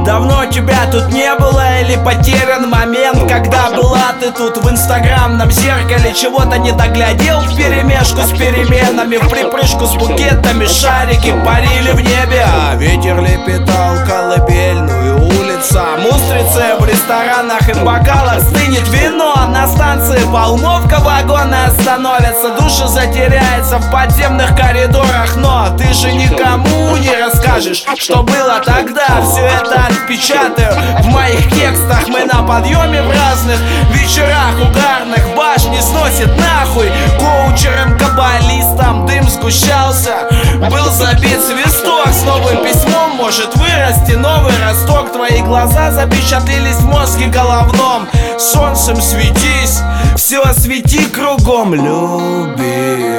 Давно тебя тут не было или потерян момент, когда была ты тут в инстаграмном зеркале? Чего-то не доглядел вперемешку с переменами, в припрыжку с букетами шарики парили в небе, а ветер лепетал колыбельную. Улица мустрицы, в ресторанах и бокалах стынет вино. На станции полновка, вагоны остановятся, души затеряется в подземных коридорах. Но ты же никому не расскажешь, что было тогда. Все это отпечатаю в моих текстах. Мы на подъеме в разных вечерах угарных. Башни сносит нахуй коучером, каббалистом. Дым сгущался, был забит свисток. С новым письмом может вырасти новый росток. Твои глаза запечатлелись в мозге головном. Солнцем светись, все освети кругом. Люби,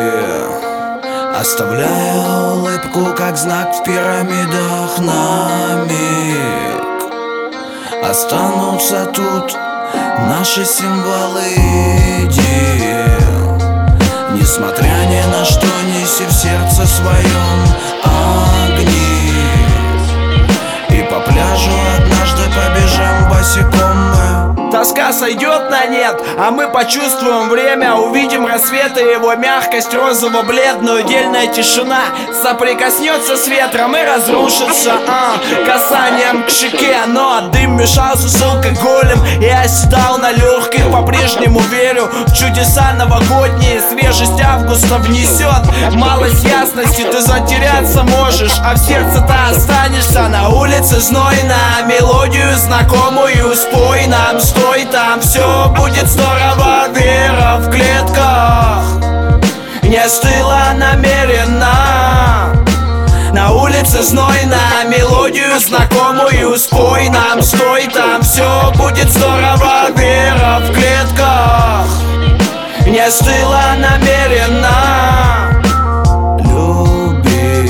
оставляя улыбку, как знак в пирамидах на миг. Останутся тут наши символы дел. Несмотря ни на что, неси в сердце своем огни. И по пляжу однажды побежим босиком мы. Тоска сойдет на нет, а мы почувствуем время. Увидим рассвет и его мягкость розово-бледную. Дельная тишина соприкоснется с ветром и разрушится касанием к щеке. Но дым мешался с алкоголем и оседал на легких. По-прежнему верю в чудеса новогодние. Свежесть августа внесет малость ясности. Ты затеряться можешь, а в сердце-то останешься. На улице знойно, мелодию знакомую спой нам. Стой там, все будет здорово. Вера в клетках не стыла намеренно. На улице знойно, мелодию знакомую спой нам. Стой там, все будет здорово. Вера в клетках не стыла намеренно. Люби,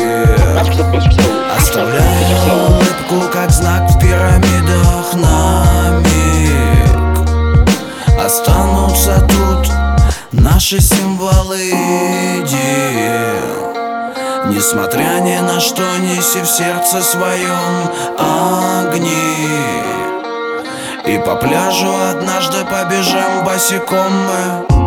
оставляя улыбку, как знак в пирамидах на миг. Останутся тут наши символы дел. Несмотря ни на что, неси в сердце своем огни. И по пляжу однажды побежим босиком мы.